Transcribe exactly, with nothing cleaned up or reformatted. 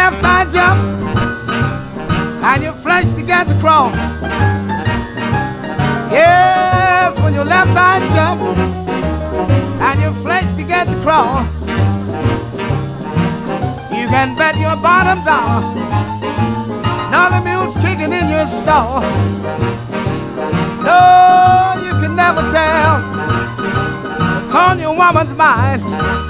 left eye jump and your flesh began to crawl. Yes, when your left eye jump and your flesh began to crawl, you can bet your bottom dollar now the mule's kicking in your stall. No, you can never tell what's on your woman's mind.